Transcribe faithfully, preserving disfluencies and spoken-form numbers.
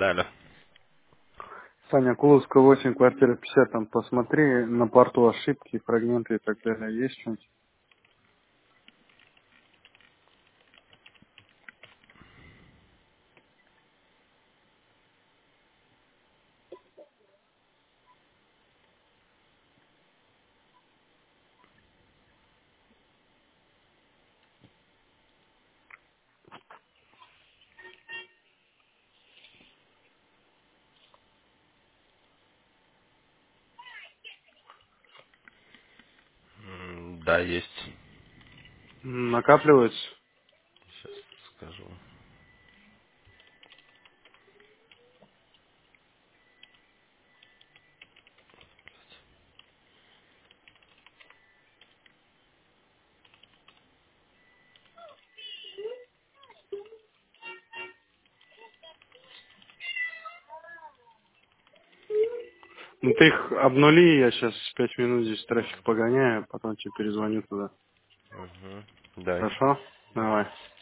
Далее. Саня, Куловская восемь, квартира пятьдесят, там посмотри на порту ошибки, фрагменты и так далее. Есть что-нибудь? М, Да, есть. М, Накапливается? Сейчас скажу. Ну ты их обнули, я сейчас пять минут здесь трафик погоняю, потом тебе перезвоню туда. Угу. Дай. Хорошо? Давай.